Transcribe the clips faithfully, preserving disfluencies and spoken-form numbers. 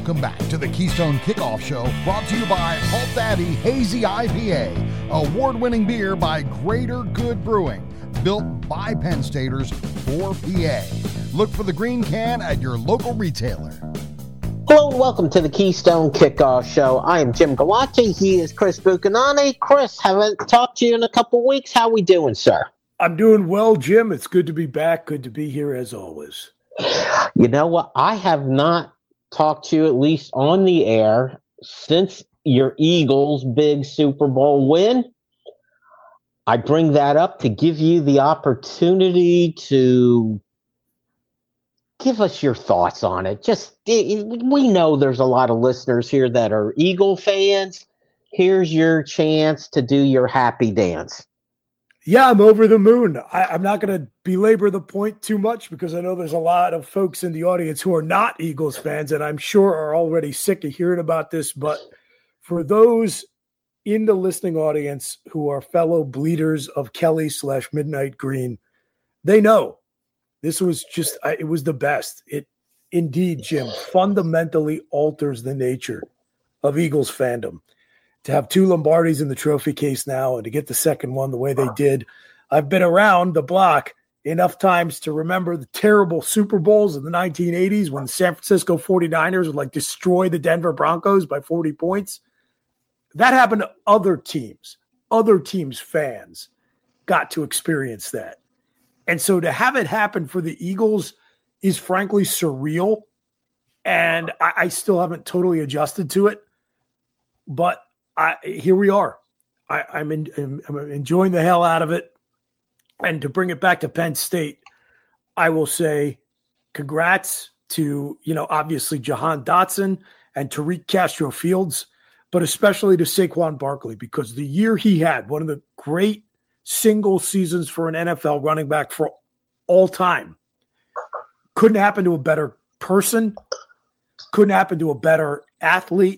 Welcome back to the Keystone Kickoff Show, brought to you by Halt Daddy Hazy I P A, award-winning beer by Greater Good Brewing, built by Penn Staters for P A. Look for the green can at your local retailer. Hello and welcome to the Keystone Kickoff Show. I am Jim Galacci. He is Chris Buchanani. Chris, haven't talked to you in a couple weeks. How we doing, sir? I'm doing well, Jim. It's good to be back. Good to be here as always. You know what? I have not talked to you, at least on the air, since your Eagles' big Super Bowl win. I bring that up to give you the opportunity to give us your thoughts on it. Just, we know there's a lot of listeners here that are Eagle fans. Here's your chance to do your happy dance. Yeah, I'm over the moon. I, I'm not going to belabor the point too much because I know there's a lot of folks in the audience who are not Eagles fans and I'm sure are already sick of hearing about this. But for those in the listening audience who are fellow bleeders of Kelly slash Midnight Green, they know this was just, it was the best. It indeed, Jim, fundamentally alters the nature of Eagles fandom. To have two Lombardis in the trophy case now and to get the second one the way they did. I've been around the block enough times to remember the terrible Super Bowls in the nineteen eighties when the San Francisco forty-niners would like destroy the Denver Broncos by forty points. That happened to other teams. Other teams' fans got to experience that. And so to have it happen for the Eagles is frankly surreal. And I, I still haven't totally adjusted to it. But I, here we are. I, I'm, in, I'm enjoying the hell out of it. And to bring it back to Penn State, I will say congrats to, you know, obviously Jahan Dotson and Tariq Castro Fields, but especially to Saquon Barkley, because the year he had, one of the great single seasons for an N F L running back for all time, couldn't happen to a better person, couldn't happen to a better athlete.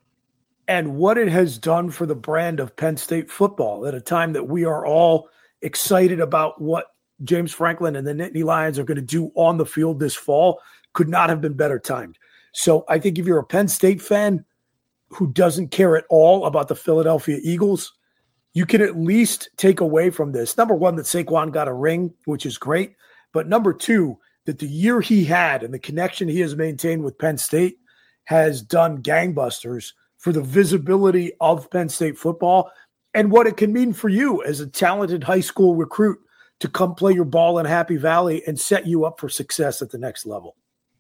And what it has done for the brand of Penn State football at a time that we are all excited about what James Franklin and the Nittany Lions are going to do on the field this fall could not have been better timed. So I think if you're a Penn State fan who doesn't care at all about the Philadelphia Eagles, you can at least take away from this, number one, that Saquon got a ring, which is great. But number two, that the year he had and the connection he has maintained with Penn State has done gangbusters for the visibility of Penn State football and what it can mean for you as a talented high school recruit to come play your ball in Happy Valley and set you up for success at the next level.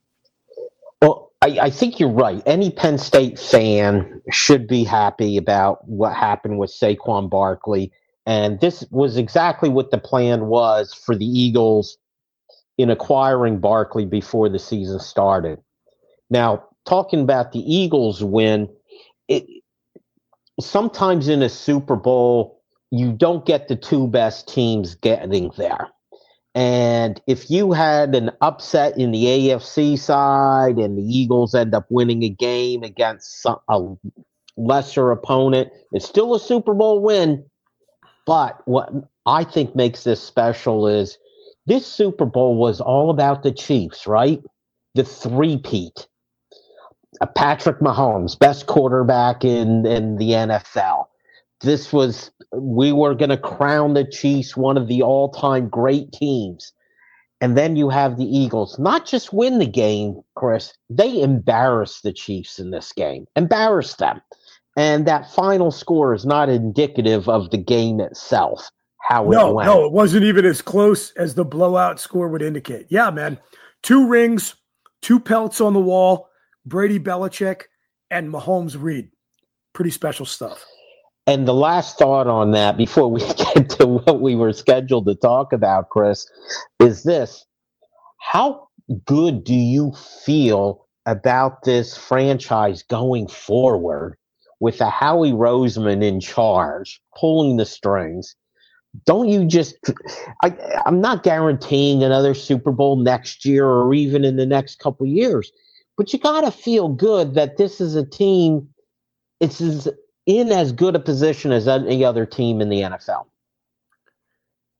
Well, I, I think you're right. Any Penn State fan should be happy about what happened with Saquon Barkley. And this was exactly what the plan was for the Eagles in acquiring Barkley before the season started. Now, talking about the Eagles win, It, sometimes in a Super Bowl, you don't get the two best teams getting there. And if you had an upset in the A F C side and the Eagles end up winning a game against some, a lesser opponent, it's still a Super Bowl win. But what I think makes this special is this Super Bowl was all about the Chiefs, right? The three-peat. Patrick Mahomes, best quarterback in, in the N F L. This was, we were going to crown the Chiefs one of the all-time great teams. And then you have the Eagles not just win the game, Chris, they embarrassed the Chiefs in this game, embarrassed them. And that final score is not indicative of the game itself, how no, it went. No, it wasn't even as close as the blowout score would indicate. Yeah, man. Two rings, two pelts on the wall, Brady Belichick, and Mahomes Reed. Pretty special stuff. And the last thought on that, before we get to what we were scheduled to talk about, Chris, is this. How good do you feel about this franchise going forward with a Howie Roseman in charge, pulling the strings? Don't you just I, – I'm not guaranteeing another Super Bowl next year or even in the next couple of years. But you got to feel good that this is a team, it's as, in as good a position as any other team in the N F L.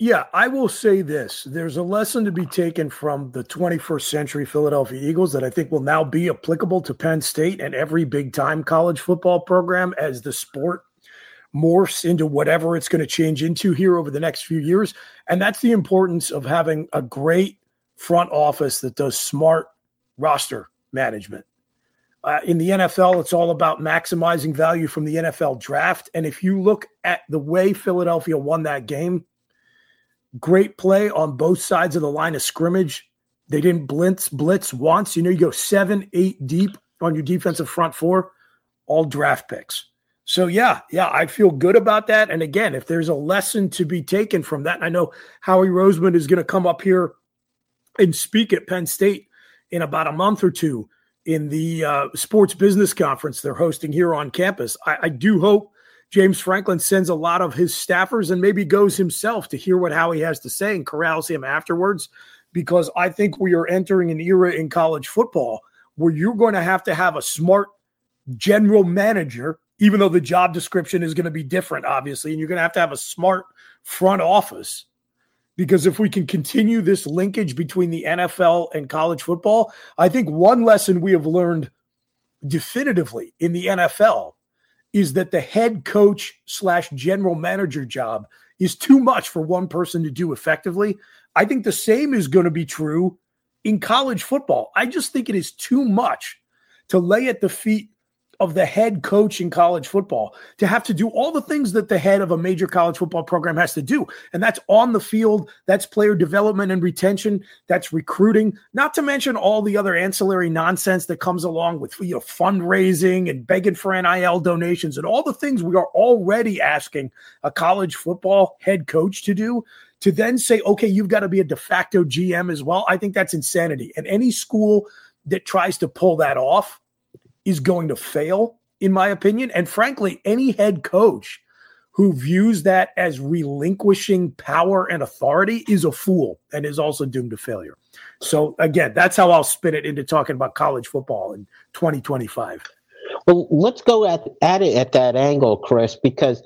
Yeah, I will say this. There's a lesson to be taken from the twenty-first century Philadelphia Eagles that I think will now be applicable to Penn State and every big-time college football program as the sport morphs into whatever it's going to change into here over the next few years. And that's the importance of having a great front office that does smart roster management. Uh, in the N F L, it's all about maximizing value from the N F L draft. And if you look at the way Philadelphia won that game, great play on both sides of the line of scrimmage. They didn't blitz blitz once. You know, you go seven, eight deep on your defensive front four, all draft picks. So, yeah, yeah, I feel good about that. And again, if there's a lesson to be taken from that, and I know Howie Roseman is going to come up here and speak at Penn State in about a month or two in the uh, sports business conference they're hosting here on campus. I, I do hope James Franklin sends a lot of his staffers and maybe goes himself to hear what Howie has to say and corrals him afterwards, because I think we are entering an era in college football where you're going to have to have a smart general manager, even though the job description is going to be different, obviously, and you're going to have to have a smart front office, because if we can continue this linkage between the N F L and college football, I think one lesson we have learned definitively in the N F L is that the head coach slash general manager job is too much for one person to do effectively. I think the same is going to be true in college football. I just think it is too much to lay at the feet of the head coach in college football to have to do all the things that the head of a major college football program has to do. And that's on the field, that's player development and retention, that's recruiting, not to mention all the other ancillary nonsense that comes along with, you know, fundraising and begging for N I L donations and all the things we are already asking a college football head coach to do. To then say, okay, you've got to be a de facto G M as well. I think that's insanity. And any school that tries to pull that off is going to fail, in my opinion. And frankly, any head coach who views that as relinquishing power and authority is a fool and is also doomed to failure. So again, that's how I'll spin it into talking about college football in twenty twenty-five. Well, let's go at, at it at that angle, Chris, because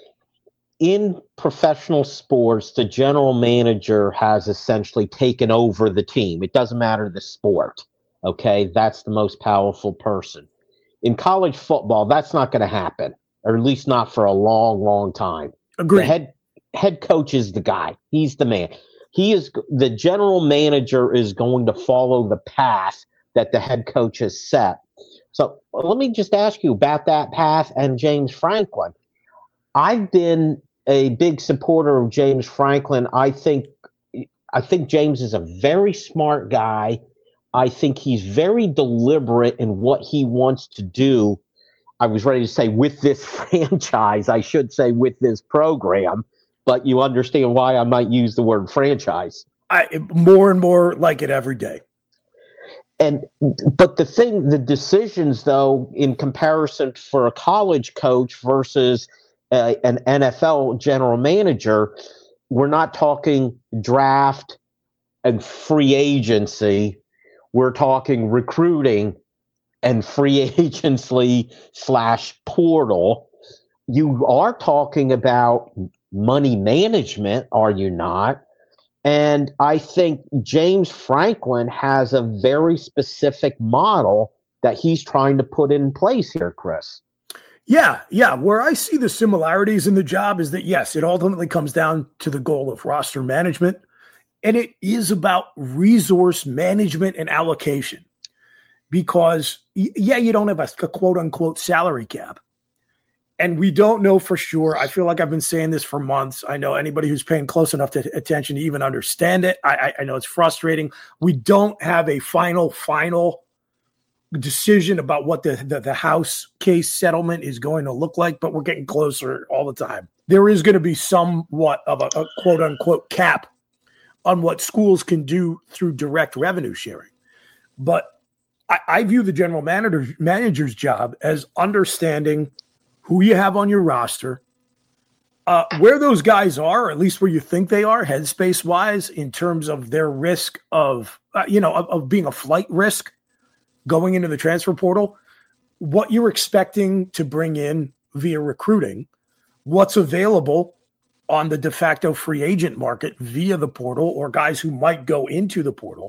in professional sports, the general manager has essentially taken over the team. It doesn't matter the sport. Okay, that's the most powerful person. In college football, that's not going to happen, or at least not for a long, long time. Agreed. The head head coach is the guy. He's the man. He is the general manager is going to follow the path that the head coach has set. So let me just ask you about that path and James Franklin. I've been a big supporter of James Franklin. I think I think James is a very smart guy. I think he's very deliberate in what he wants to do. I was ready to say with this franchise, I should say with this program, but you understand why I might use the word franchise. I more and more like it every day. And but the thing, the decisions though, in comparison for a college coach versus uh, an N F L general manager, we're not talking draft and free agency. We're talking recruiting and free agency slash portal. You are talking about money management, are you not? And I think James Franklin has a very specific model that he's trying to put in place here, Chris. Yeah, yeah. Where I see the similarities in the job is that, yes, it ultimately comes down to the goal of roster management. And it is about resource management and allocation because, yeah, you don't have a, a quote unquote salary cap. And we don't know for sure. I feel like I've been saying this for months. I know anybody who's paying close enough to attention to even understand it. I, I, I know it's frustrating. We don't have a final, final decision about what the, the, the House case settlement is going to look like, but we're getting closer all the time. There is going to be somewhat of a, a quote unquote cap on what schools can do through direct revenue sharing. But I, I view the general manager, manager's job as understanding who you have on your roster, uh, where those guys are, or at least where you think they are, headspace-wise, in terms of their risk of, uh, you know, of, of being a flight risk going into the transfer portal, what you're expecting to bring in via recruiting, what's available on the de facto free agent market via the portal or guys who might go into the portal.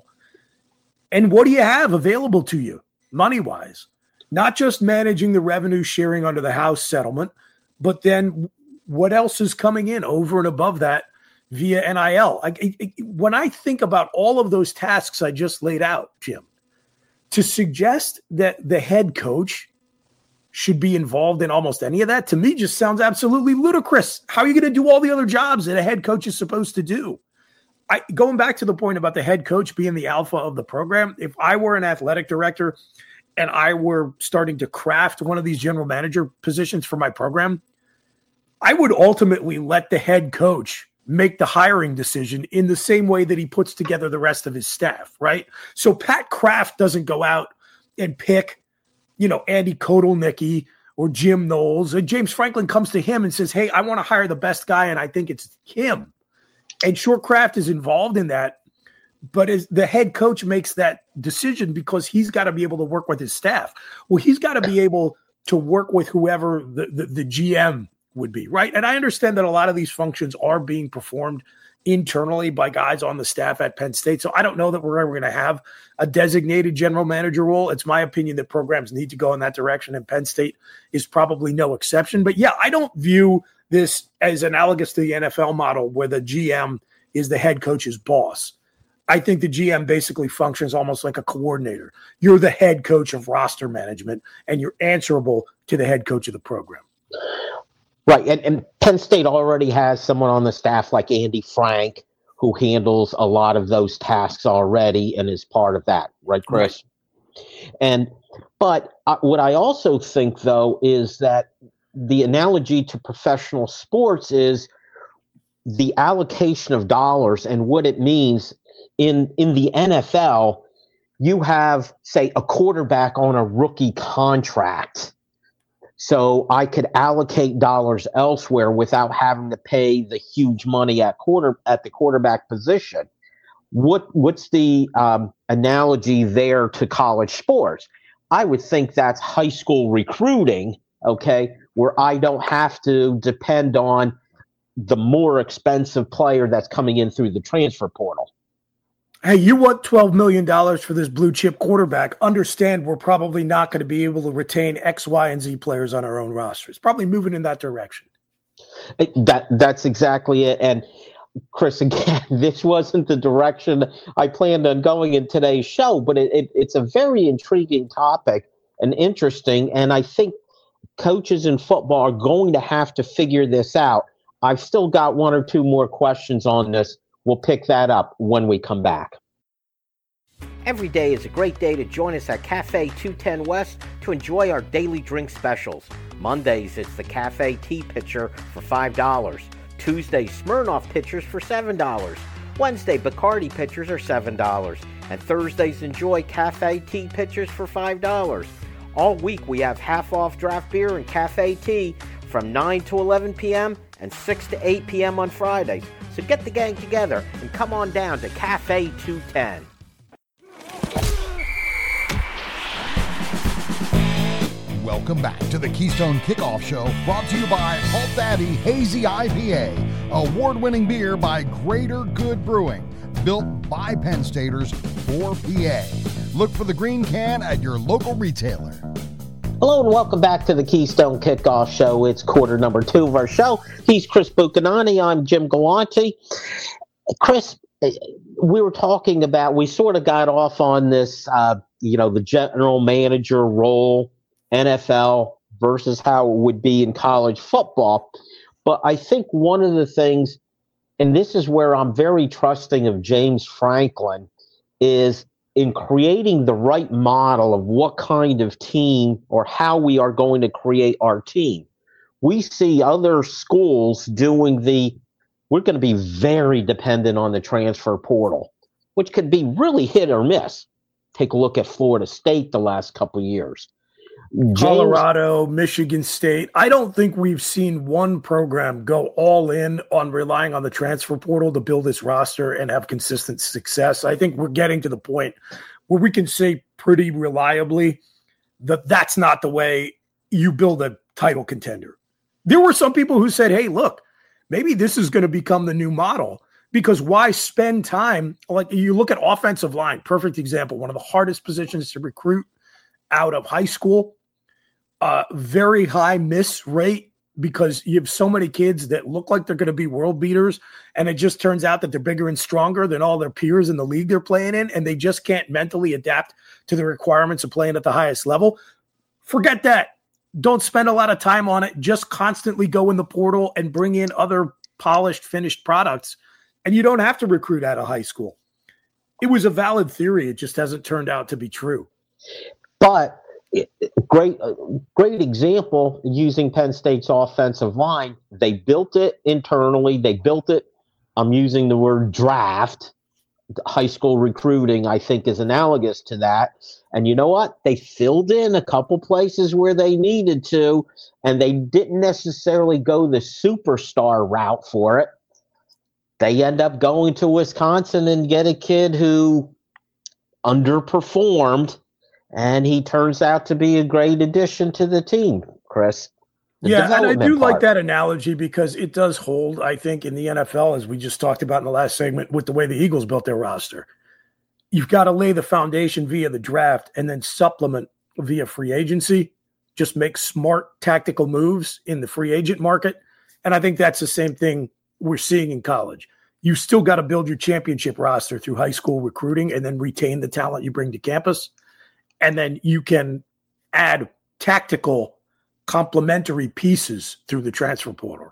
And what do you have available to you money-wise? Not just managing the revenue sharing under the House settlement, but then what else is coming in over and above that via N I L? I, I, when I think about all of those tasks I just laid out, Jim, to suggest that the head coach should be involved in almost any of that, to me, just sounds absolutely ludicrous. How are you going to do all the other jobs that a head coach is supposed to do? I, going back to the point about the head coach being the alpha of the program, if I were an athletic director and I were starting to craft one of these general manager positions for my program, I would ultimately let the head coach make the hiring decision in the same way that he puts together the rest of his staff, right? So Pat Kraft doesn't go out and pick, you know, Andy Kotelnicki or Jim Knowles. And James Franklin comes to him and says, hey, I want to hire the best guy, and I think it's him. And Short Kraft is involved in that, but as the head coach makes that decision because he's got to be able to work with his staff. Well, he's got to be able to work with whoever the, the, the G M would be, right? And I understand that a lot of these functions are being performed internally by guys on the staff at Penn State. So I don't know that we're ever going to have a designated general manager role. It's my opinion that programs need to go in that direction, and Penn State is probably no exception. But yeah, I don't view this as analogous to the N F L model where the G M is the head coach's boss. I think the G M basically functions almost like a coordinator. You're the head coach of roster management, and you're answerable to the head coach of the program. Right, and, and Penn State already has someone on the staff like Andy Frank who handles a lot of those tasks already and is part of that, right, Chris? Right. And but uh, what I also think, though, is that the analogy to professional sports is the allocation of dollars and what it means in in the N F L. You have, say, a quarterback on a rookie contract. So I could allocate dollars elsewhere without having to pay the huge money at quarter at the quarterback position. What what's the um, analogy there to college sports? I would think that's high school recruiting, okay, where I don't have to depend on the more expensive player that's coming in through the transfer portal. Hey, you want twelve million dollars for this blue chip quarterback. Understand we're probably not going to be able to retain X, Y, and Z players on our own roster. It's probably moving in that direction. That That's exactly it. And Chris, again, this wasn't the direction I planned on going in today's show, but it, it, it's a very intriguing topic and interesting. And I think coaches in football are going to have to figure this out. I've still got one or two more questions on this. We'll pick that up when we come back. Every day is a great day to join us at Cafe two ten West to enjoy our daily drink specials. Mondays, it's the Cafe Tea Pitcher for five dollars. Tuesday, Smirnoff Pitchers for seven dollars. Wednesday, Bacardi Pitchers are seven dollars. And Thursdays, enjoy Cafe Tea Pitchers for five dollars. All week, we have half-off draft beer and cafe tea from nine to eleven p.m. and six to eight p.m. on Fridays. So get the gang together and come on down to Cafe two ten. Welcome back to the Keystone Kickoff Show, brought to you by Halt Daddy Hazy I P A, award-winning beer by Greater Good Brewing, built by Penn Staters for P A. Look for the green can at your local retailer. Hello and welcome back to the Keystone Kickoff Show. It's quarter number two of our show. He's Chris Buchanani. I'm Jim Galante. Chris, we were talking about, we sort of got off on this, uh, you know, the general manager role, N F L versus how it would be in college football. But I think one of the things, and this is where I'm very trusting of James Franklin, is in creating the right model of what kind of team or how we are going to create our team. We see other schools doing the, we're going to be very dependent on the transfer portal, which could be really hit or miss. Take a look at Florida State the last couple of years. James, Colorado, Michigan State. I don't think we've seen one program go all in on relying on the transfer portal to build its roster and have consistent success. I think we're getting to the point where we can say pretty reliably that that's not the way you build a title contender. There were some people who said, hey, look, maybe this is going to become the new model, because why spend time? Like, you look at offensive line, perfect example, one of the hardest positions to recruit out of high school, uh, very high miss rate, because you have so many kids that look like they're going to be world beaters, and it just turns out that they're bigger and stronger than all their peers in the league they're playing in, and they just can't mentally adapt to the requirements of playing at the highest level. Forget that. Don't spend a lot of time on it. Just constantly go in the portal and bring in other polished, finished products, and you don't have to recruit out of high school. It was a valid theory. It just hasn't turned out to be true. But great, great example using Penn State's offensive line. They built it internally. They built it. I'm using the word draft. High school recruiting, I think, is analogous to that. And you know what? They filled in a couple places where they needed to, and they didn't necessarily go the superstar route for it. They end up going to Wisconsin and get a kid who underperformed, and he turns out to be a great addition to the team, Chris. The yeah, and I do part. like that analogy, because it does hold, I think, in the N F L, as we just talked about in the last segment, with the way the Eagles built their roster. You've got to lay the foundation via the draft and then supplement via free agency. Just make smart tactical moves in the free agent market. And I think that's the same thing we're seeing in college. You still got to build your championship roster through high school recruiting and then retain the talent you bring to campus. And then you can add tactical complementary pieces through the transfer portal.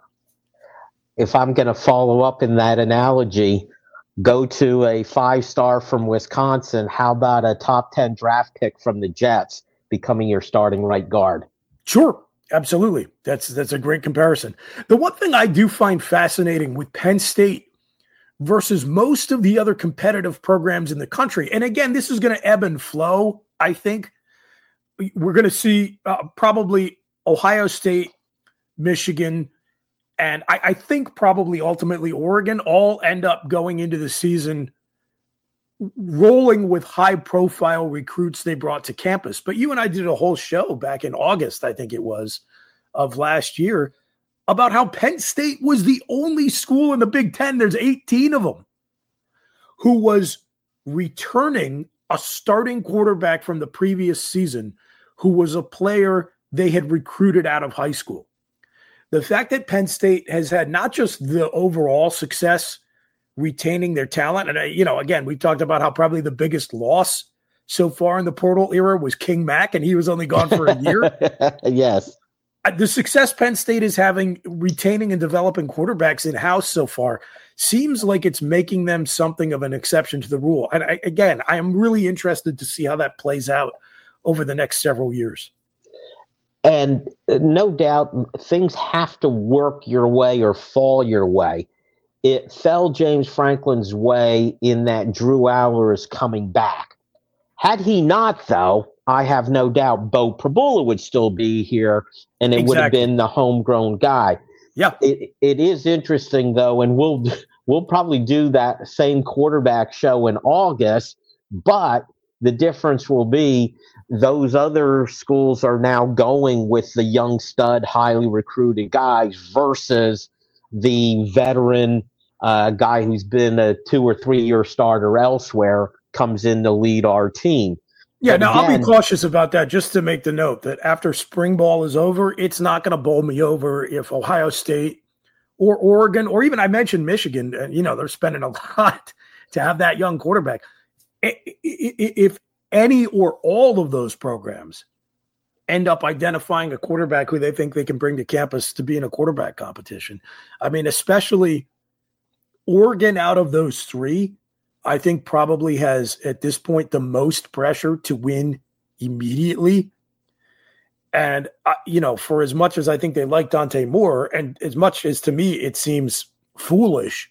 If I'm going to follow up in that analogy, go to a five-star from Wisconsin. How about a top ten draft pick from the Jets becoming your starting right guard? Sure, absolutely. That's that's a great comparison. The one thing I do find fascinating with Penn State versus most of the other competitive programs in the country, and again, this is going to ebb and flow, I think. We're going to see uh, probably Ohio State, Michigan, and I, I think probably ultimately Oregon all end up going into the season rolling with high-profile recruits they brought to campus. But you and I did a whole show back in August, I think it was, of last year, about how Penn State was the only school in the Big Ten, there's eighteen of them, who was returning a starting quarterback from the previous season who was a player they had recruited out of high school. The fact that Penn State has had not just the overall success retaining their talent, and, you know, again, we've talked about how probably the biggest loss so far in the portal era was King Mack, and he was only gone for a year. Yes. The success Penn State is having retaining and developing quarterbacks in-house so far seems like it's making them something of an exception to the rule. And I, again, I am really interested to see how that plays out over the next several years. And no doubt things have to work your way or fall your way. It fell James Franklin's way in that Drew Allar is coming back. Had he not, though, I have no doubt Bo Prabula would still be here, and it exactly. would have been the homegrown guy. Yeah, it, it is interesting, though, and we'll we'll probably do that same quarterback show in August, but the difference will be those other schools are now going with the young stud, highly recruited guys versus the veteran uh, guy who's been a two or three year starter elsewhere comes in to lead our team. Yeah, but now again, I'll be cautious about that, just to make the note that after spring ball is over, it's not going to bowl me over if Ohio State or Oregon, or even I mentioned Michigan, you know, they're spending a lot to have that young quarterback. If any or all of those programs end up identifying a quarterback who they think they can bring to campus to be in a quarterback competition, I mean, especially Oregon out of those three, I think probably has at this point the most pressure to win immediately. And, uh, you know, for as much as I think they like Dante Moore, and as much as to me it seems foolish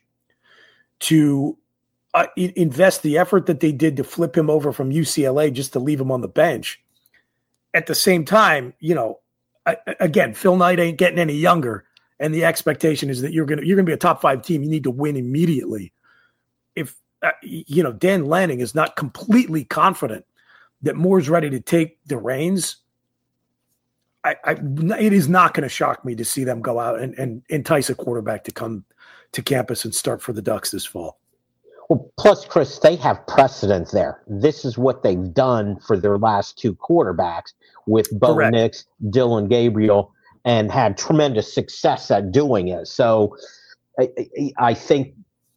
to uh, invest the effort that they did to flip him over from U C L A just to leave him on the bench, at the same time, you know, I, again, Phil Knight ain't getting any younger, and the expectation is that you're going to you're going to be a top five team. You need to win immediately. If uh, you know, Dan Lanning is not completely confident that Moore's ready to take the reins, I, I it is not going to shock me to see them go out and, and entice a quarterback to come to campus and start for the Ducks this fall. Well, plus, Chris, they have precedent there. This is what they've done for their last two quarterbacks with Bo Correct. Nix, Dylan Gabriel, and had tremendous success at doing it. So I, I, I think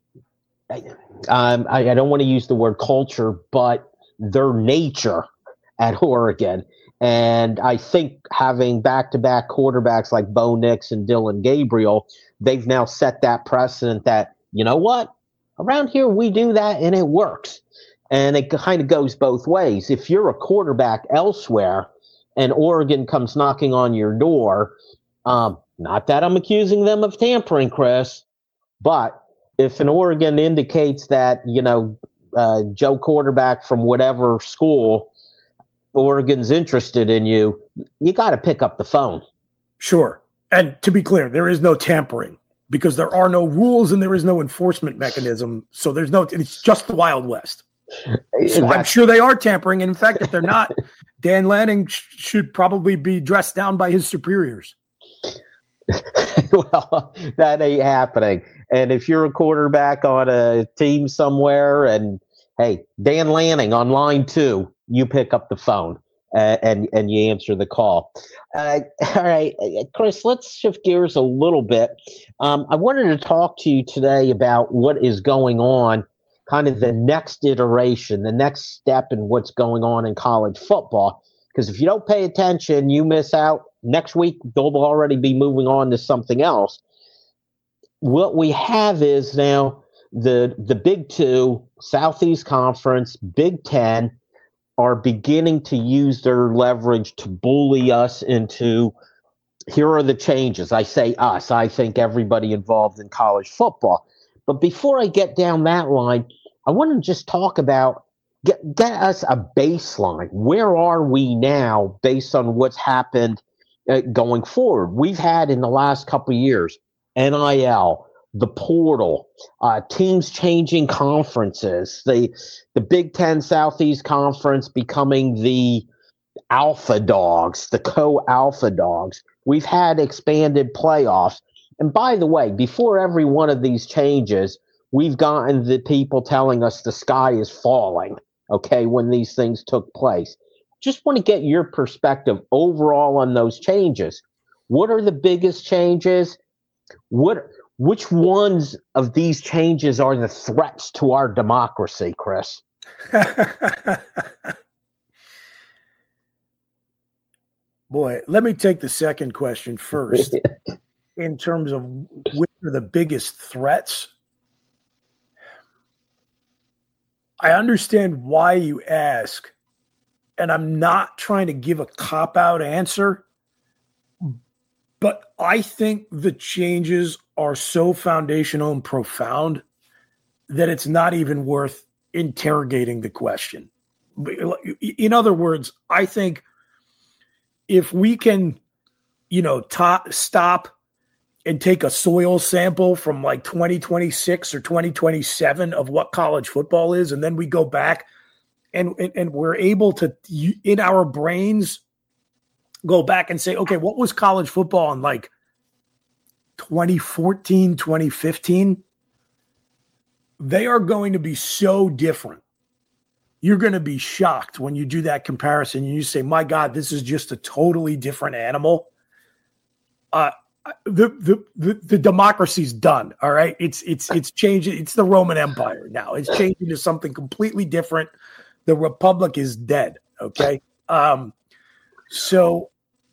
um, I, I don't want to use the word culture, but their nature at Oregon. And I think having back-to-back quarterbacks like Bo Nix and Dylan Gabriel, they've now set that precedent that, you know what? Around here, we do that, and it works. And it kind of goes both ways. If you're a quarterback elsewhere and Oregon comes knocking on your door, um, not that I'm accusing them of tampering, Chris, but if an Oregon indicates that, you know, uh, Joe quarterback from whatever school, Oregon's interested in you, you got to pick up the phone. Sure. And to be clear, there is no tampering because there are no rules and there is no enforcement mechanism. So there's no, it's just the Wild West. So I'm sure they are tampering. And in fact, if they're not, Dan Lanning sh- should probably be dressed down by his superiors. Well, that ain't happening. And if you're a quarterback on a team somewhere and, hey, Dan Lanning on line two, you pick up the phone uh, and, and you answer the call. Uh, all right, Chris, let's shift gears a little bit. Um, I wanted to talk to you today about what is going on, kind of the next iteration, the next step in what's going on in college football. Because if you don't pay attention, you miss out. Next week, they'll already be moving on to something else. What we have is now the the Big Two, Southeast Conference, Big Ten are beginning to use their leverage to bully us into, here are the changes. I say us. I think everybody involved in college football. But before I get down that line, I want to just talk about, get, get us a baseline. Where are we now based on what's happened uh, going forward? We've had in the last couple of years, N I L, the portal, uh, teams changing conferences, the the Big Ten Southeast Conference becoming the alpha dogs, the co-alpha dogs. We've had expanded playoffs. And by the way, before every one of these changes, we've gotten the people telling us the sky is falling, okay, when these things took place. Just want to get your perspective overall on those changes. What are the biggest changes? What Which ones of these changes are the threats to our democracy, Chris? Boy, let me take the second question first. In terms of which are the biggest threats, I understand why you ask, and I'm not trying to give a cop-out answer, but I think the changes are so foundational and profound that it's not even worth interrogating the question. In other words, I think if we can, you know, top, stop and take a soil sample from like twenty twenty-six or twenty twenty-seven of what college football is, and then we go back and, and, and we're able to, in our brains, go back and say, okay, what was college football in like twenty fourteen, twenty fifteen? They are going to be so different. You're going to be shocked when you do that comparison and you say, my God, this is just a totally different animal. Uh, the, the, the, the democracy's done. All right. It's, it's, it's changing. It's the Roman Empire now. It's changing to something completely different. The Republic is dead. Okay. Um, so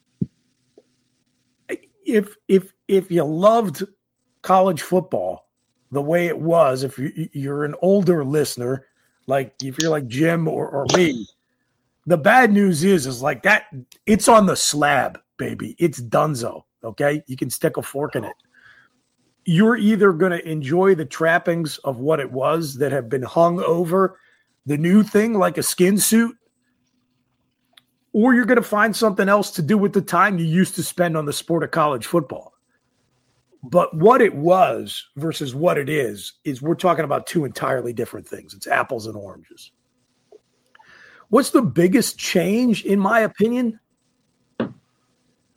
if, if, if you loved college football the way it was, if you, you're an older listener, like if you're like Jim or, or me, the bad news is, is like that it's on the slab, baby. It's donezo. Okay. You can stick a fork in it. You're either going to enjoy the trappings of what it was that have been hung over the new thing, like a skin suit, or you're going to find something else to do with the time you used to spend on the sport of college football. But what it was versus what it is, is we're talking about two entirely different things. It's apples and oranges. What's the biggest change, in my opinion?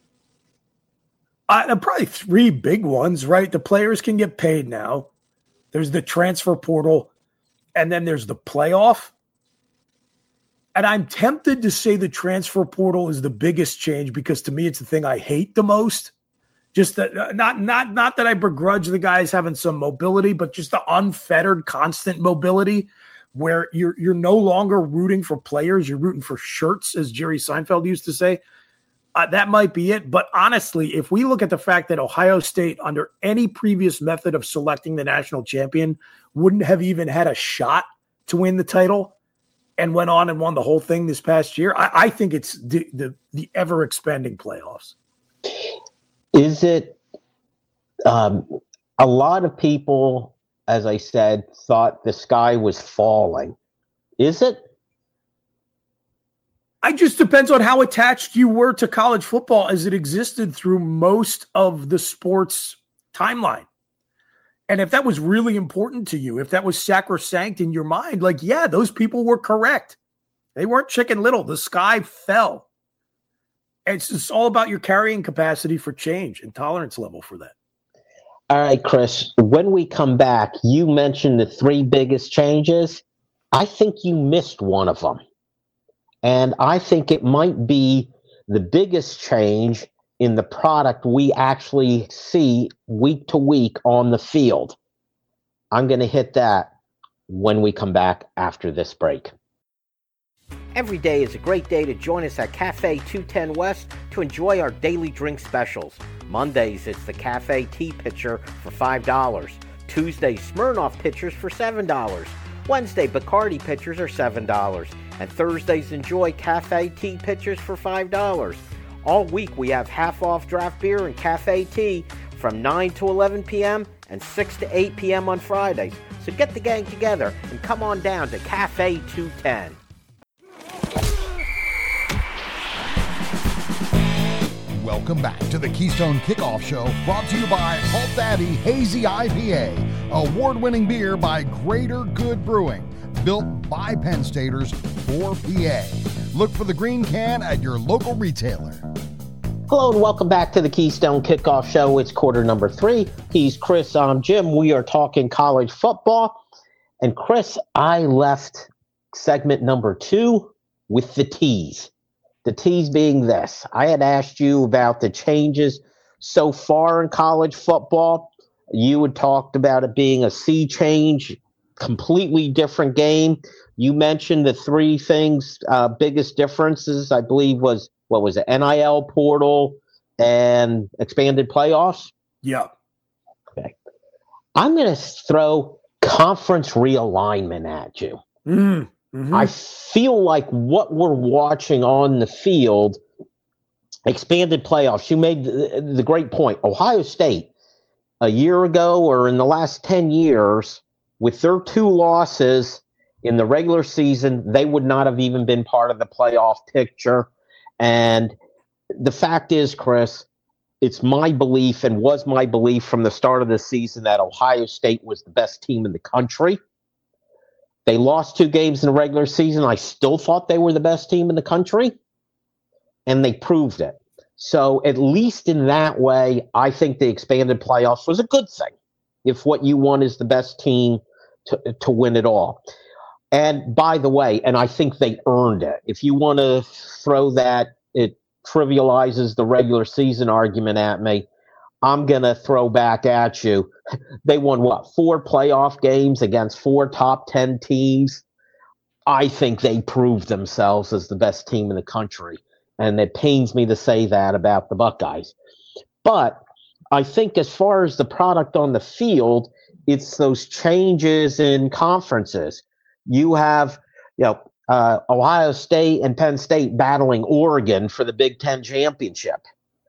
Uh, probably three big ones, right? The players can get paid now. There's the transfer portal, and then there's the playoff. And I'm tempted to say the transfer portal is the biggest change because to me, it's the thing I hate the most. Just that, uh, not not not that I begrudge the guys having some mobility, but just the unfettered, constant mobility, where you're you're no longer rooting for players, you're rooting for shirts, as Jerry Seinfeld used to say. Uh, that might be it. But honestly, if we look at the fact that Ohio State, under any previous method of selecting the national champion, wouldn't have even had a shot to win the title and went on and won the whole thing this past year, I, I think it's the, the, the ever-expanding playoffs. Is it um, a lot of people, as I said, thought the sky was falling. Is it? It just depends on how attached you were to college football as it existed through most of the sports timeline. And if that was really important to you, if that was sacrosanct in your mind, like, yeah, those people were correct. They weren't Chicken Little. The sky fell. It's just all about your carrying capacity for change and tolerance level for that. All right, Chris, when we come back, you mentioned the three biggest changes. I think you missed one of them. And I think it might be the biggest change in the product we actually see week to week on the field. I'm going to hit that when we come back after this break. Every day is a great day to join us at Cafe two ten West to enjoy our daily drink specials. Mondays, it's the Cafe Tea Pitcher for five dollars. Tuesday, Smirnoff Pitchers for seven dollars. Wednesday, Bacardi Pitchers are seven dollars. And Thursdays, enjoy Cafe Tea Pitchers for five dollars. All week, we have half-off draft beer and cafe tea from nine to eleven p.m. and six to eight p.m. on Fridays. So get the gang together and come on down to Cafe two ten. Welcome back to the Keystone Kickoff Show, brought to you by Halt Daddy Hazy I P A, award-winning beer by Greater Good Brewing, built by Penn Staters for P A. Look for the green can at your local retailer. Hello and welcome back to the Keystone Kickoff Show. It's quarter number three. He's Chris, I'm Jim. We are talking college football. And Chris, I left segment number two with the tease. The tease being this. I had asked you about the changes so far in college football. You had talked about it being a sea change, completely different game. You mentioned the three things, uh, biggest differences, I believe, was, what was it, N I L portal and expanded playoffs? Yeah. Okay. I'm going to throw conference realignment at you. Mm. Mm-hmm. I feel like what we're watching on the field, expanded playoffs, you made the, the great point. Ohio State, a year ago or in the last ten years, with their two losses in the regular season, they would not have even been part of the playoff picture. And the fact is, Chris, it's my belief and was my belief from the start of the season that Ohio State was the best team in the country. They lost two games in the regular season. I still thought they were the best team in the country, and they proved it. So at least in that way, I think the expanded playoffs was a good thing if what you want is the best team to, to win it all. And by the way, and I think they earned it. If you want to throw that, it trivializes the regular season argument at me. I'm going to throw back at you. They won, what, four playoff games against four top ten teams? I think they proved themselves as the best team in the country. And it pains me to say that about the Buckeyes. But I think as far as the product on the field, it's those changes in conferences. You have, you know, uh, Ohio State and Penn State battling Oregon for the Big Ten championship.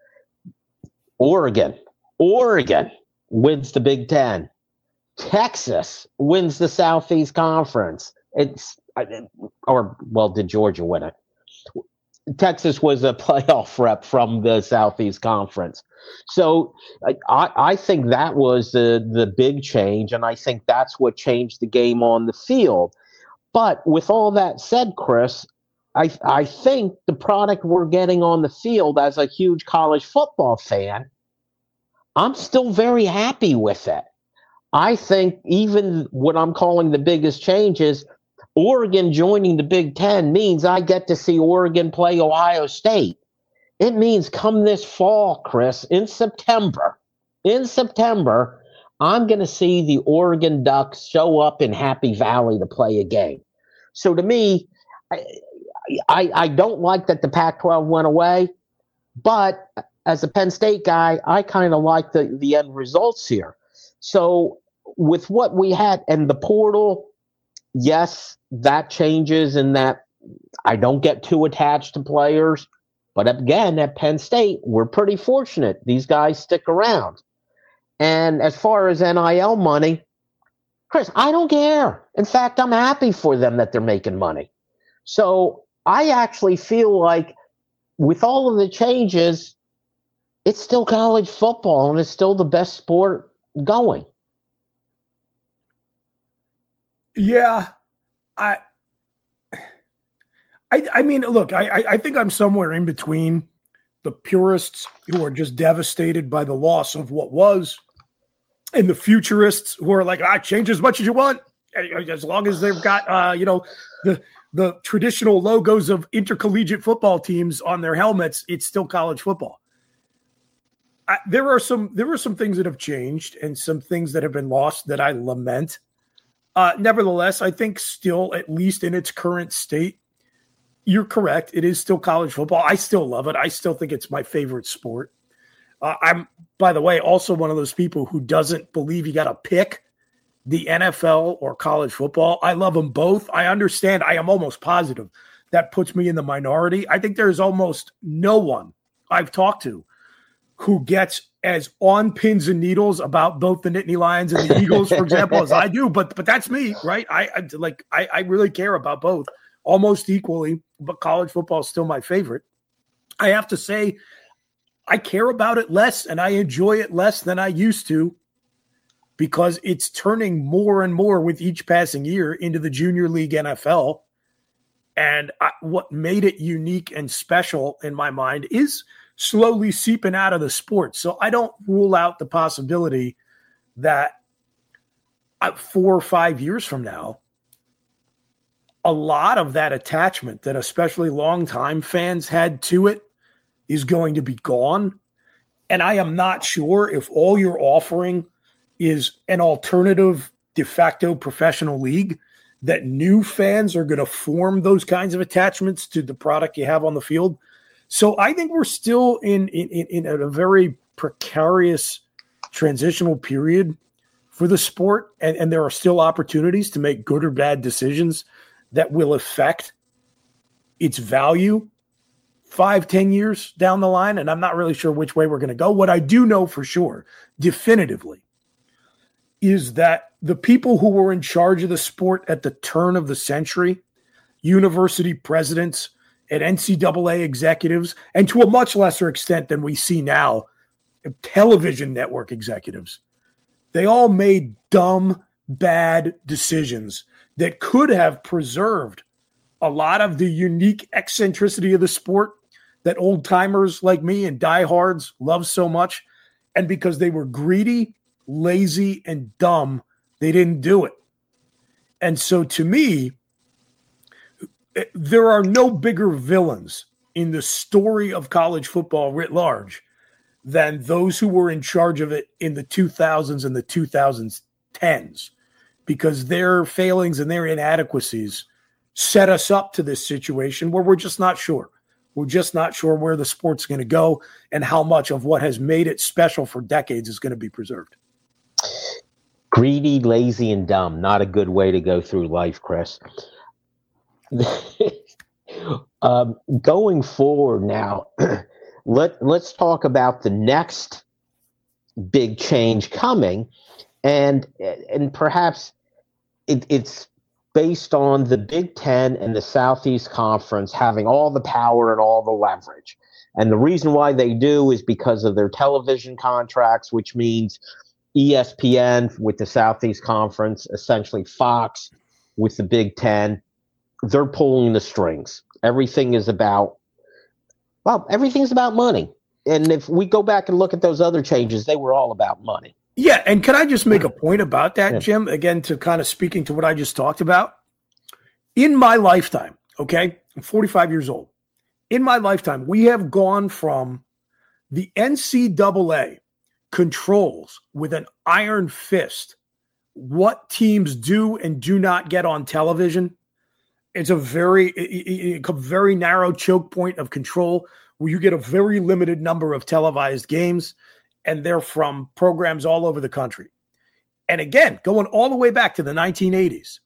Oregon, Oregon wins the Big Ten. Texas wins the Southeast Conference. It's or well, did Georgia win it? Texas was a playoff rep from the Southeast Conference. So I, I think that was the the big change, and I think that's what changed the game on the field. But with all that said, Chris, I I think the product we're getting on the field as a huge college football fan I'm still very happy with it. I think even what I'm calling the biggest change is Oregon joining the Big Ten means I get to see Oregon play Ohio State. It means come this fall, Chris, in September, in September, I'm going to see the Oregon Ducks show up in Happy Valley to play a game. So to me, I, I, I don't like that the Pac twelve went away, but as a Penn State guy, I kind of like the, the end results here. So with what we had and the portal, yes, that changes in that I don't get too attached to players. But again, at Penn State, we're pretty fortunate. These guys stick around. And as far as N I L money, Chris, I don't care. In fact, I'm happy for them that they're making money. So I actually feel like with all of the changes, it's still college football and it's still the best sport going. Yeah, I, I, I mean, look, I, I think I'm somewhere in between the purists who are just devastated by the loss of what was, and the futurists who are like, ah, change as much as you want, as long as they've got, uh, you know, the the traditional logos of intercollegiate football teams on their helmets. It's still college football. I, there are some there are some things that have changed and some things that have been lost that I lament. Uh, nevertheless, I think still, at least in its current state, you're correct. It is still college football. I still love it. I still think it's my favorite sport. Uh, I'm, by the way, also one of those people who doesn't believe you got to pick the N F L or college football. I love them both. I understand. I am almost positive that puts me in the minority. I think there's almost no one I've talked to who gets as on pins and needles about both the Nittany Lions and the Eagles, for example, as I do. But but that's me, right? I, I like I, I really care about both almost equally, but college football is still my favorite. I have to say, I care about it less and I enjoy it less than I used to because it's turning more and more with each passing year into the Junior League N F L. And I, what made it unique and special in my mind is slowly seeping out of the sport. So I don't rule out the possibility that four or five years from now, a lot of that attachment that especially longtime fans had to it is going to be gone. And I am not sure if all you're offering is an alternative de facto professional league that new fans are going to form those kinds of attachments to the product you have on the field. So I think we're still in, in, in a very precarious transitional period for the sport. And, and there are still opportunities to make good or bad decisions that will affect its value five, ten years down the line. And I'm not really sure which way we're going to go. What I do know for sure, definitively, is that the people who were in charge of the sport at the turn of the century, university presidents and N C double A executives, and to a much lesser extent than we see now, television network executives, they all made dumb, bad decisions that could have preserved a lot of the unique eccentricity of the sport that old timers like me and diehards love so much. And because they were greedy, lazy, and dumb, they didn't do it. And so to me, there are no bigger villains in the story of college football writ large than those who were in charge of it in the two thousands and the twenty tens, because their failings and their inadequacies set us up to this situation where we're just not sure. We're just not sure where the sport's going to go and how much of what has made it special for decades is going to be preserved. Greedy, lazy, and dumb. Not a good way to go through life, Chris. um, going forward now, let, let's talk about the next big change coming. And, and perhaps it, it's based on the Big Ten and the Southeast Conference having all the power and all the leverage. And the reason why they do is because of their television contracts, which means E S P N with the Southeast Conference, essentially Fox with the Big Ten. They're pulling the strings. Everything is about, well, everything is about money. and if we go back and look at those other changes, they were all about money. Yeah, and can I just make a point about that, yeah. Jim? Again, to kind of speaking to what I just talked about. In my lifetime, okay, I'm forty-five years old. In my lifetime, we have gone from the N C double A controls with an iron fist what teams do and do not get on television. It's a very, a very narrow choke point of control where you get a very limited number of televised games, and they're from programs all over the country. And again, going all the way back to the nineteen eighties,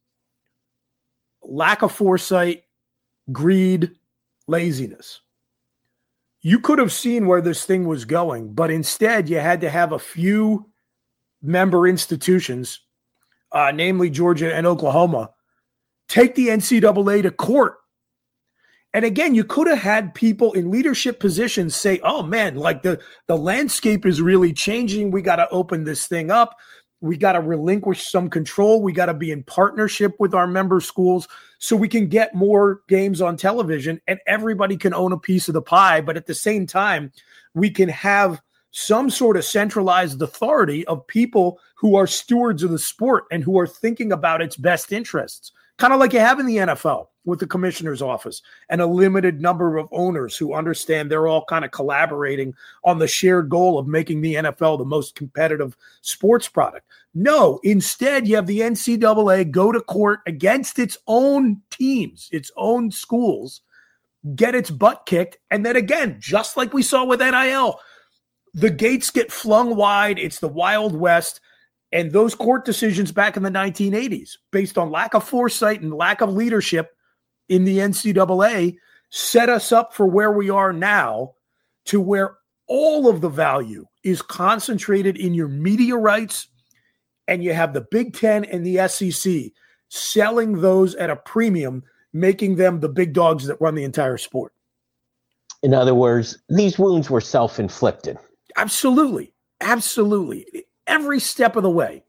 lack of foresight, greed, laziness. You could have seen where this thing was going, but instead you had to have a few member institutions, uh, namely Georgia and Oklahoma, take the N C double A to court. And again, you could have had people in leadership positions say, oh man, like the, the landscape is really changing. We got to open this thing up. We got to relinquish some control. We got to be in partnership with our member schools so we can get more games on television and everybody can own a piece of the pie. But at the same time, we can have some sort of centralized authority of people who are stewards of the sport and who are thinking about its best interests, kind of like you have in the N F L with the commissioner's office and a limited number of owners who understand they're all kind of collaborating on the shared goal of making the N F L the most competitive sports product. No, instead, you have the N C double A go to court against its own teams, its own schools, get its butt kicked. And then again, just like we saw with N I L, the gates get flung wide. It's the Wild West. And those court decisions back in the nineteen eighties, based on lack of foresight and lack of leadership in the N C double A, set us up for where we are now, to where all of the value is concentrated in your media rights, and you have the Big Ten and the S E C selling those at a premium, making them the big dogs that run the entire sport. In other words, these wounds were self-inflicted. Absolutely. Absolutely. Every step of the way.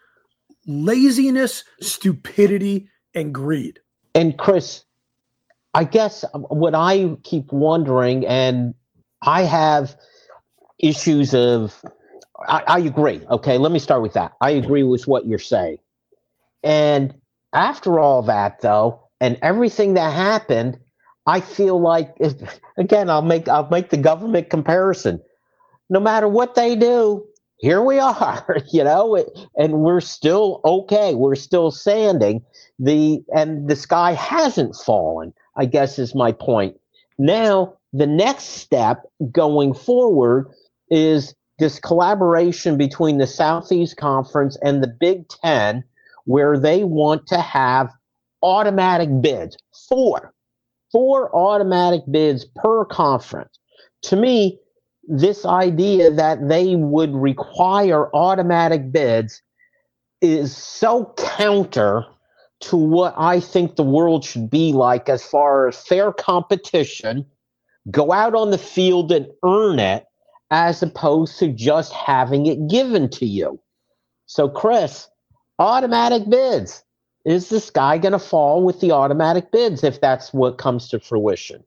Laziness, stupidity, and greed. And Chris, I guess what I keep wondering, and I have issues of, I, I agree. Okay, let me start with that. I agree with what you're saying. And after all that, though, and everything that happened, I feel like, if, again, I'll make I'll make the government comparison. No matter what they do, here we are, you know, it, and we're still okay. We're still standing. The and the sky hasn't fallen, I guess is my point. Now, the next step going forward is this collaboration between the Southeast Conference and the Big Ten, where they want to have automatic bids, four, four automatic bids per conference. To me, this idea that they would require automatic bids is so counter to what I think the world should be like as far as fair competition, go out on the field and earn it, as opposed to just having it given to you. So, Chris, automatic bids. Is the sky going to fall with the automatic bids if that's what comes to fruition?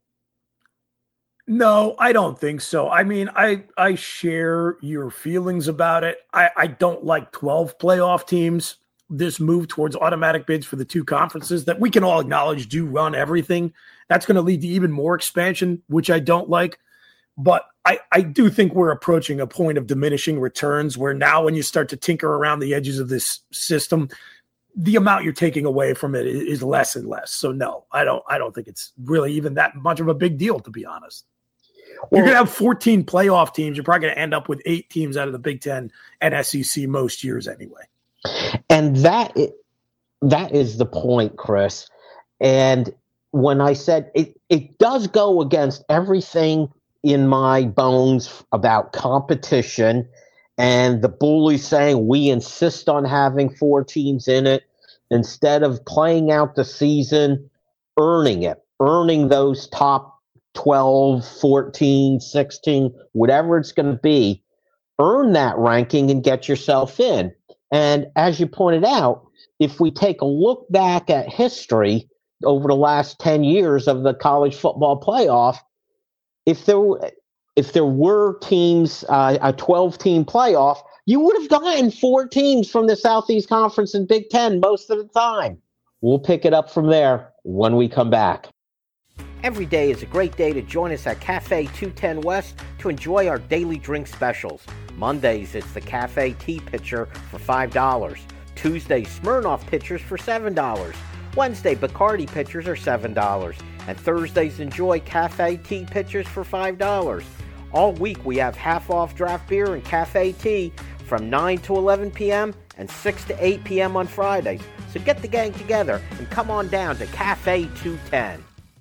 No, I don't think so. I mean, I I share your feelings about it. I, I don't like twelve playoff teams. This move towards automatic bids for the two conferences that we can all acknowledge do run everything. That's going to lead to even more expansion, which I don't like. But I, I do think we're approaching a point of diminishing returns where now when you start to tinker around the edges of this system, the amount you're taking away from it is less and less. So no, I don't I don't think it's really even that much of a big deal, to be honest. Well, you're going to have fourteen playoff teams. You're probably going to end up with eight teams out of the Big Ten and S E C most years anyway. And that that is the point, Chris. And when I said it, it does go against everything in my bones about competition and the bully saying we insist on having four teams in it instead of playing out the season, earning it, earning those top twelve, fourteen, sixteen, whatever it's going to be, earn that ranking and get yourself in. And as you pointed out, if we take a look back at history over the last ten years of the college football playoff, if there were, if there were teams, uh, a twelve-team playoff, you would have gotten four teams from the Southeast Conference and Big Ten most of the time. We'll pick it up from there when we come back. Every day is a great day to join us at Cafe two ten West to enjoy our daily drink specials. Mondays, it's the Cafe Tea Pitcher for five dollars. Tuesday, Smirnoff Pitchers for seven dollars. Wednesday, Bacardi Pitchers are seven dollars. And Thursdays, enjoy Cafe Tea Pitchers for five dollars. All week, we have half-off draft beer and cafe tea from nine to eleven p.m. and six to eight p.m. on Fridays. So get the gang together and come on down to Cafe two ten.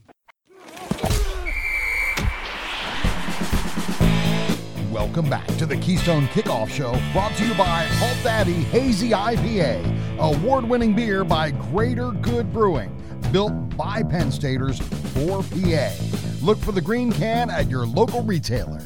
Welcome back to the Keystone Kickoff Show, brought to you by Halt Daddy Hazy I P A, award-winning beer by Greater Good Brewing, built by Penn Staters for P A. Look for the green can at your local retailer.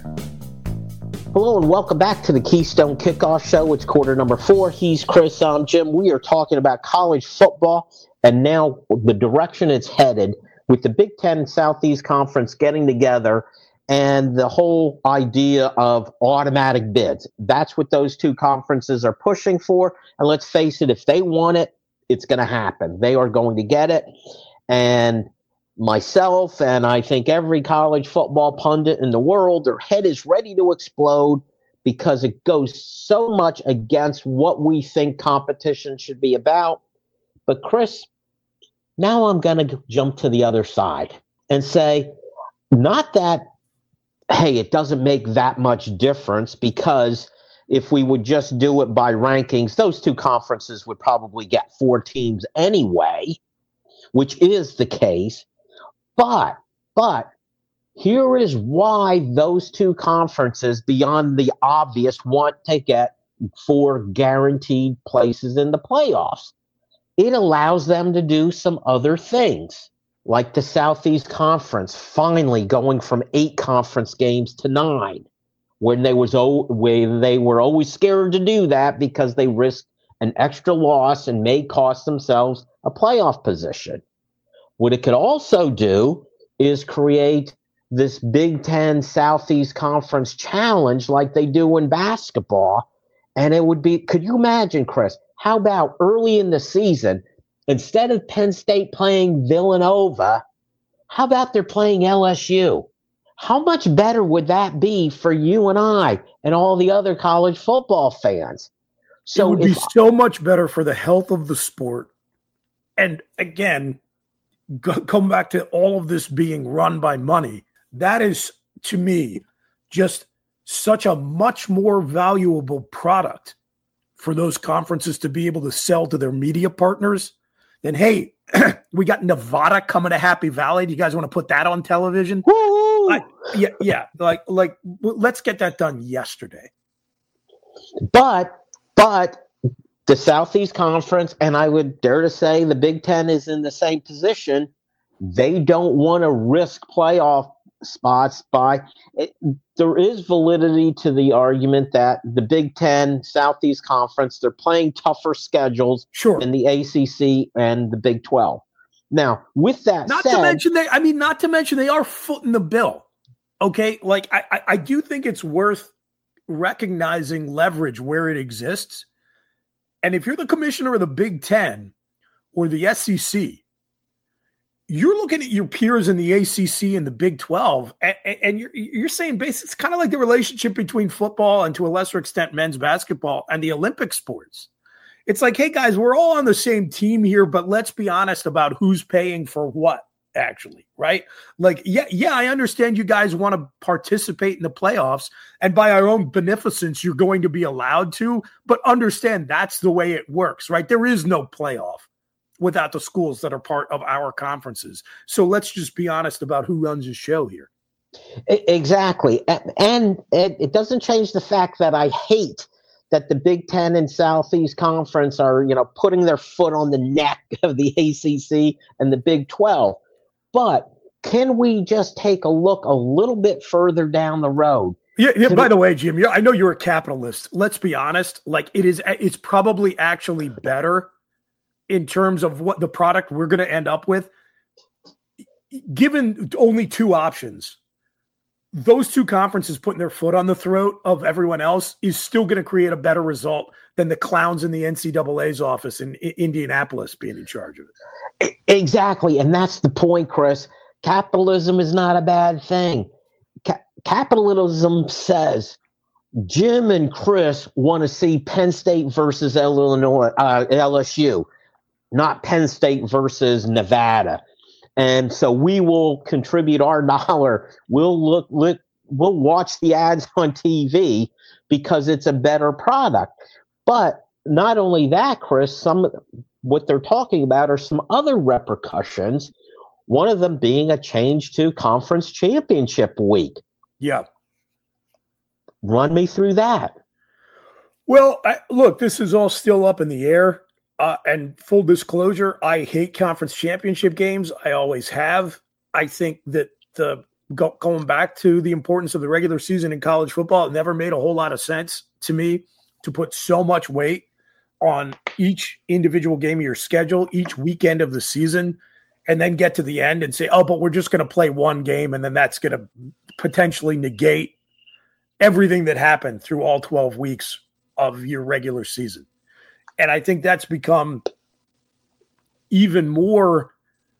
Hello and welcome back to the Keystone Kickoff Show. It's quarter number four. He's Chris. I'm Jim. We are talking about college football and now the direction it's headed with the Big Ten Southeast Conference getting together and the whole idea of automatic bids. That's what those two conferences are pushing for. And let's face it, if they want it, it's going to happen. They are going to get it. And myself and I think every college football pundit in the world, their head is ready to explode because it goes so much against what we think competition should be about. But Chris, now I'm going to jump to the other side and say, not that, hey, it doesn't make that much difference, because if we would just do it by rankings, those two conferences would probably get four teams anyway, which is the case. But, but here is why those two conferences, beyond the obvious, want to get four guaranteed places in the playoffs. It allows them to do some other things, like the Southeast Conference finally going from eight conference games to nine, when they was when they were always scared to do that because they risked an extra loss and may cost themselves a playoff position. What it could also do is create this Big Ten Southeast Conference challenge like they do in basketball. And it would be, could you imagine, Chris, how about early in the season, instead of Penn State playing Villanova, how about they're playing L S U? How much better would that be for you and I and all the other college football fans? So it would be so much better for the health of the sport. And again, go, come back to all of this being run by money. That is, to me, just such a much more valuable product for those conferences to be able to sell to their media partners. Then, hey, we got Nevada coming to Happy Valley. Do you guys want to put that on television? I, yeah, yeah. Like, like, let's get that done yesterday. But, but the Southeast Conference, and I would dare to say the Big Ten is in the same position. They don't want to risk playoff spots by it. There is validity to the argument that the Big Ten Southeast Conference, they're playing tougher schedules sure. than the A C C and the Big twelve. Now, with that not said, to mention they, I mean, not to mention they are footing the bill. Okay, like I, I, I do think it's worth recognizing leverage where it exists. And if you're the commissioner of the Big Ten or the S E C, you're looking at your peers in the A C C and the Big twelve, and, and you're you're saying basically it's kind of like the relationship between football and to a lesser extent men's basketball and the Olympic sports. It's like, hey guys, we're all on the same team here, but let's be honest about who's paying for what, actually, right? Like, yeah, yeah, I understand you guys want to participate in the playoffs, and by our own beneficence, you're going to be allowed to, but understand that's the way it works, right? There is no playoff without the schools that are part of our conferences. So let's just be honest about who runs the show here. Exactly. And it doesn't change the fact that I hate that the Big Ten and Southeast Conference are, you know, putting their foot on the neck of the A C C and the Big twelve. But can we just take a look a little bit further down the road? Yeah. yeah by the way, Jim, I know you're a capitalist. Let's be honest. Like it is, it's probably actually better in terms of what the product we're going to end up with, given only two options. those two conferences putting their foot on the throat of everyone else is still going to create a better result than the clowns in the N C double A's office in I- Indianapolis being in charge of it. Exactly. And that's the point, Chris. Capitalism is not a bad thing. Ca- capitalism says Jim and Chris want to see Penn State versus Illinois, uh, L S U, not Penn State versus Nevada. And so we will contribute our dollar. We'll look, look, we'll watch the ads on T V because it's a better product. But not only that, Chris, some what they're talking about are some other repercussions. One of them being a change to conference championship week. Yeah. Run me through that. Well, I, look, this is all still up in the air. Uh, and full disclosure, I hate conference championship games. I always have. I think that the go, going back to the importance of the regular season in college football, it never made a whole lot of sense to me to put so much weight on each individual game of your schedule, each weekend of the season, and then get to the end and say, oh, but we're just going to play one game, and then that's going to potentially negate everything that happened through all twelve weeks of your regular season. And I think that's become even more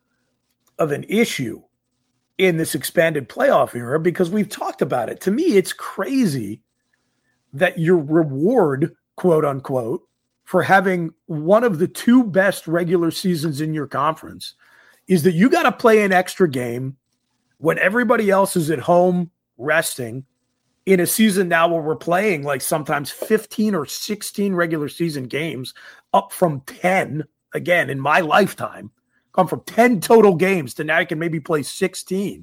of an issue in this expanded playoff era because we've talked about it. To me, it's crazy that your reward, quote unquote, for having one of the two best regular seasons in your conference is that you got to play an extra game when everybody else is at home resting in a season now where we're playing like sometimes fifteen or sixteen regular season games up from ten, again, in my lifetime, come from ten total games to now you can maybe play sixteen.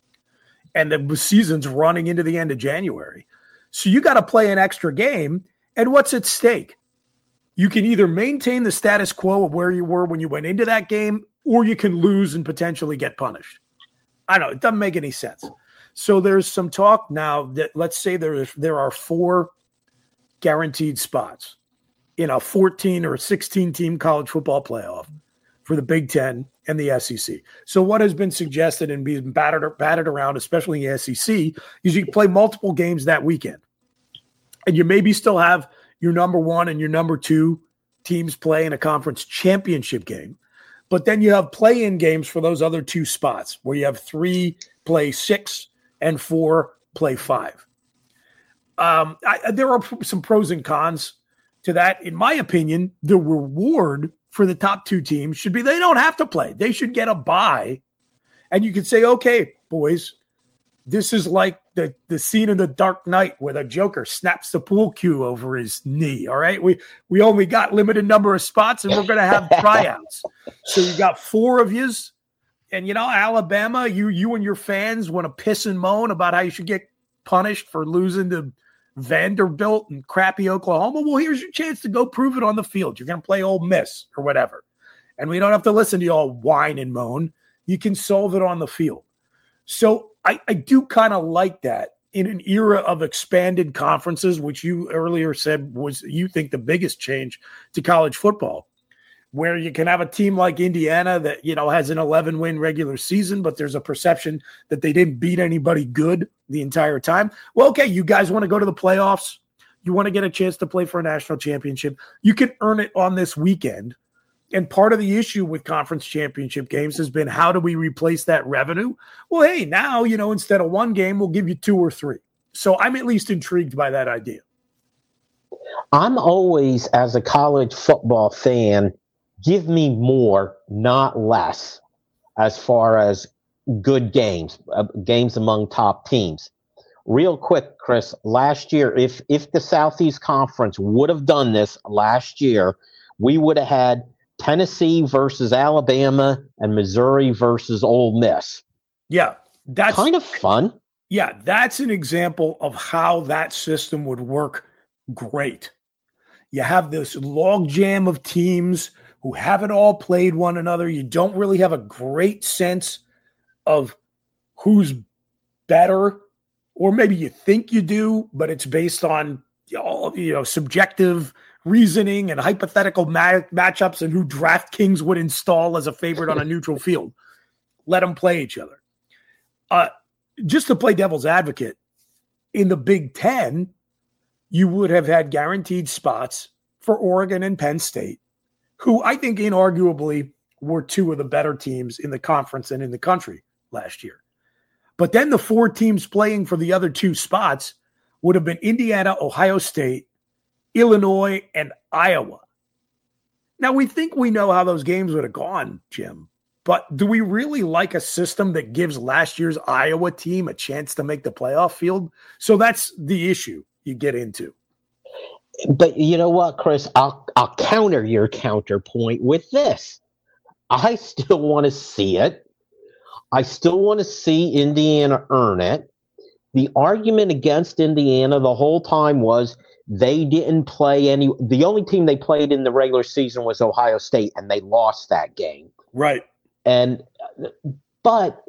And the season's running into the end of January. So you got to play an extra game. And what's at stake? You can either maintain the status quo of where you were when you went into that game, or you can lose and potentially get punished. I know, it doesn't make any sense. So there's some talk now that let's say there there are four guaranteed spots in a fourteen or sixteen team college football playoff for the Big Ten and the S E C. So what has been suggested and being battered, battered around, especially in the S E C, is you can play multiple games that weekend. And you maybe still have your number one and your number two teams play in a conference championship game. But then you have play-in games for those other two spots where you have three play six and four play five. Um, I, there are some pros and cons to that. In my opinion, the reward for the top two teams should be they don't have to play. They should get a bye. And you could say, okay, boys, this is like the, the scene in The Dark Knight where the Joker snaps the pool cue over his knee, all right? We we only got limited number of spots, and we're going to have tryouts. So you got four of yous. And, you know, Alabama, you you and your fans want to piss and moan about how you should get punished for losing to Vanderbilt and crappy Oklahoma. Well, here's your chance to go prove it on the field. You're going to play Ole Miss or whatever. And we don't have to listen to you all whine and moan. You can solve it on the field. So I, I do kind of like that in an era of expanded conferences, which you earlier said was you think the biggest change to college football, where you can have a team like Indiana that, you know, has an eleven win regular season, but there's a perception that they didn't beat anybody good the entire time. Well, okay, you guys want to go to the playoffs. You want to get a chance to play for a national championship. You can earn it on this weekend. And part of the issue with conference championship games has been, how do we replace that revenue? Well, hey, now, you know, instead of one game, we'll give you two or three. So I'm at least intrigued by that idea. I'm always, as a college football fan, give me more, not less, as far as good games, uh, games among top teams. Real quick, Chris, last year, if if the Southeast Conference would have done this last year, we would have had Tennessee versus Alabama and Missouri versus Ole Miss. Yeah, that's kind of fun. Yeah, that's an example of how that system would work great. You have this log jam of teams who haven't all played one another. You don't really have a great sense of who's better, or maybe you think you do, but it's based on, you know, subjective reasoning and hypothetical ma- matchups and who DraftKings would install as a favorite on a neutral field. Let them play each other. Uh, just to play devil's advocate, in the Big Ten, you would have had guaranteed spots for Oregon and Penn State, who I think inarguably were two of the better teams in the conference and in the country last year. But then the four teams playing for the other two spots would have been Indiana, Ohio State, Illinois, and Iowa. Now, we think we know how those games would have gone, Jim, but do we really like a system that gives last year's Iowa team a chance to make the playoff field? So that's the issue you get into. But you know what, Chris? I'll I'll counter your counterpoint with this. I still want to see it. I still want to see Indiana earn it. The argument against Indiana the whole time was they didn't play any. The only team they played in the regular season was Ohio State, and they lost that game. Right. And but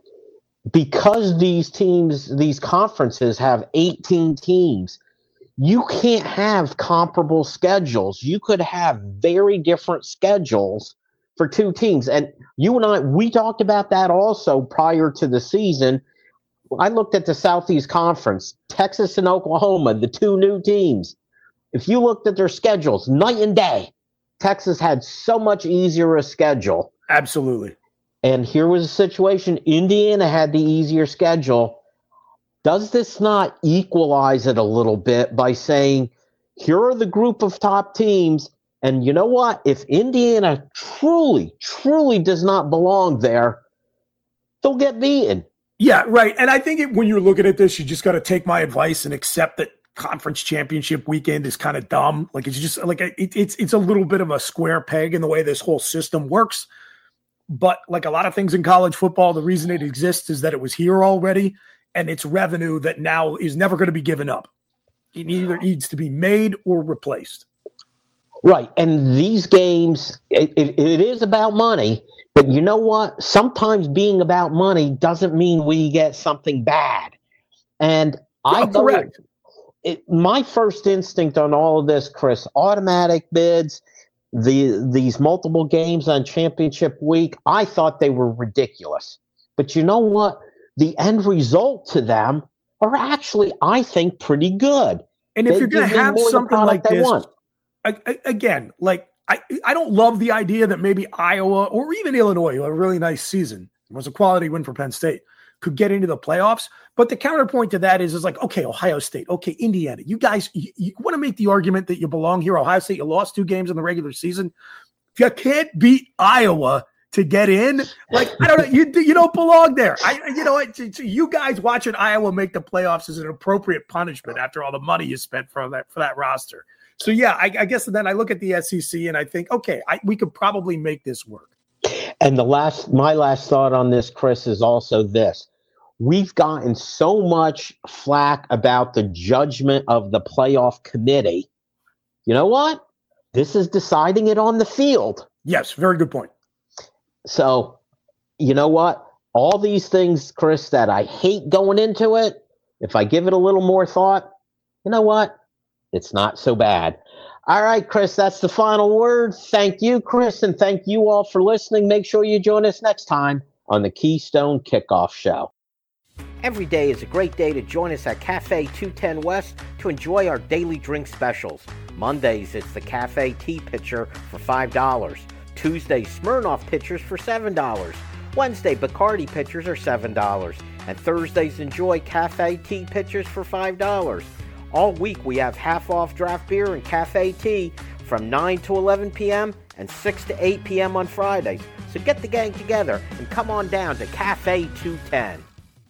because these teams, these conferences have eighteen teams, you can't have comparable schedules. You could have very different schedules for two teams. And you and I, we talked about that also prior to the season. I looked at the Southeast Conference, Texas and Oklahoma, the two new teams. If you looked at their schedules, night and day, Texas had so much easier a schedule. Absolutely. And here was a situation, Indiana had the easier schedule. Does this not equalize it a little bit by saying, here are the group of top teams, and you know what? If Indiana truly, truly does not belong there, they'll get beaten. Yeah, right. And I think it, when you're looking at this, you just got to take my advice and accept that conference championship weekend is kind of dumb. Like it's just like it, it's it's a little bit of a square peg in the way this whole system works. But like a lot of things in college football, the reason it exists is that it was here already, and it's revenue that now is never going to be given up. It either needs to be made or replaced. Right. And these games, it, it, it is about money. But you know what? Sometimes being about money doesn't mean we get something bad. And I oh, correct. It, my first instinct on all of this, Chris, automatic bids, the these multiple games on championship week, I thought they were ridiculous. But you know what? The end result to them are actually, I think, pretty good. And if they you're going to have something like this, I, I, again, like I, I don't love the idea that maybe Iowa or even Illinois, a really nice season, it was a quality win for Penn State, could get into the playoffs. But the counterpoint to that is, is like, okay, Ohio State, okay, Indiana, you guys, you, you want to make the argument that you belong here. Ohio State, you lost two games in the regular season. If you can't beat Iowa to get in, like, I don't know, you you don't belong there. I, you know, it, it, you guys watching Iowa make the playoffs is an appropriate punishment after all the money you spent for that for that roster. So yeah, I, I guess then I look at the S E C and I think, okay, I, we could probably make this work. And the last, my last thought on this, Chris, is also this: we've gotten so much flack about the judgment of the playoff committee. You know what? This is deciding it on the field. Yes, very good point. So, you know what? All these things, Chris, that I hate going into it, if I give it a little more thought, you know what? It's not so bad. All right, Chris, that's the final word. Thank you, Chris, and thank you all for listening. Make sure you join us next time on the Keystone Kickoff Show. Every day is a great day to join us at Cafe two ten West to enjoy our daily drink specials. Mondays, it's the Cafe Tea Pitcher for five dollars. Tuesday, Smirnoff Pitchers for seven dollars. Wednesday, Bacardi Pitchers are seven dollars. And Thursdays, enjoy Cafe Tea Pitchers for five dollars. All week, we have half-off draft beer and cafe tea from nine to eleven p.m. and six to eight p.m. on Fridays. So get the gang together and come on down to Cafe two ten.